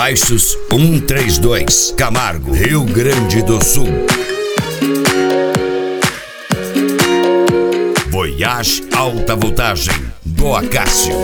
Baixos 132, Camargo, Rio Grande do Sul. Voyage alta voltagem do Acácio.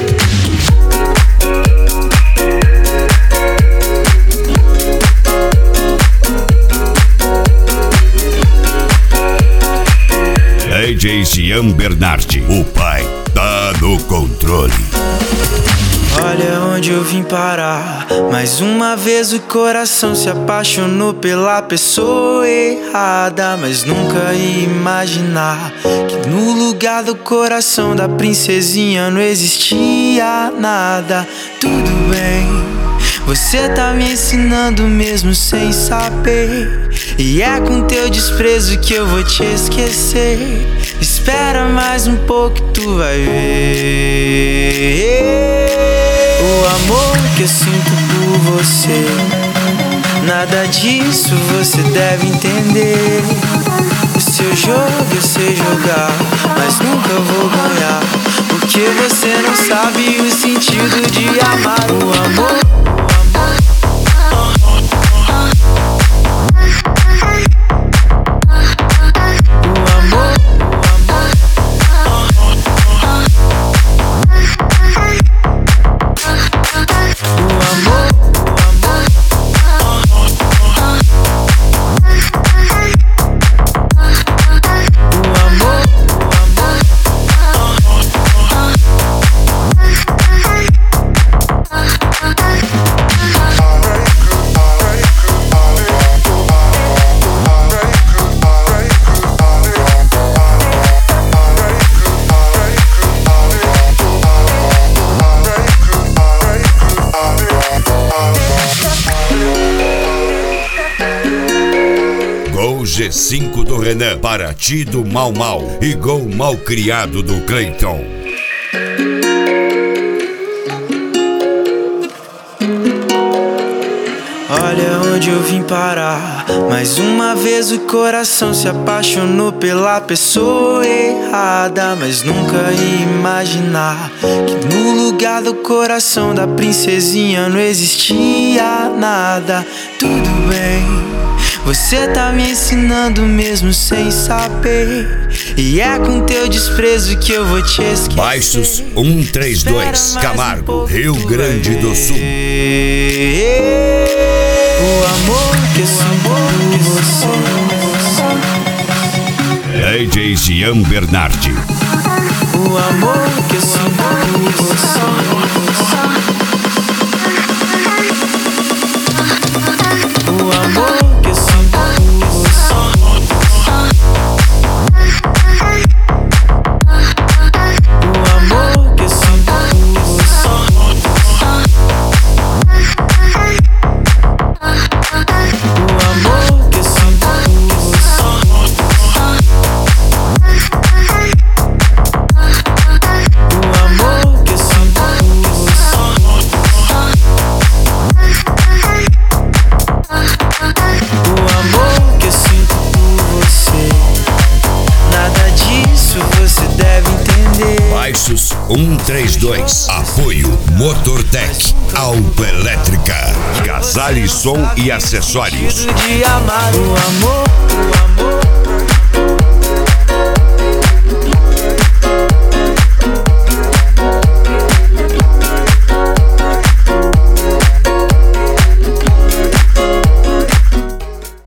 DJ Jean Bernardi, o pai tá no controle. Olha onde eu vim parar. Mais uma vez o coração se apaixonou pela pessoa errada. Mas nunca ia imaginar que no lugar do coração da princesinha não existia nada. Tudo bem, você tá me ensinando mesmo sem saber. E é com teu desprezo que eu vou te esquecer. Espera mais um pouco que tu vai ver. O amor que eu sinto por você, nada disso você deve entender. O seu jogo eu sei jogar, mas nunca vou ganhar, porque você não sabe o sentido de amar. O amor. Gol G5 do Renan, Paraty do Mau Mau e gol mal criado do Cleiton. Olha onde eu vim parar. Mais uma vez o coração se apaixonou pela pessoa errada. Mas nunca ia imaginar que no lugar do coração da princesinha não existia nada. Tudo bem, você tá me ensinando mesmo sem saber. E é com teu desprezo que eu vou te esquecer. Baixos 132, Camargo, Rio Grande do Sul. O amor que eu sinto por você, DJ Jean Bernardi. o amor que eu sinto por você. O amor que eu sinto por você. O amor que eu sinto por você. O amor que eu sinto por você. O amor que eu sinto por você. O amor que eu sinto por você, nada disso você deve entender. Baixos 132, apoio Motortec, Autoelétrica, Casale Som e Acessórios. De amar o amor, o amor.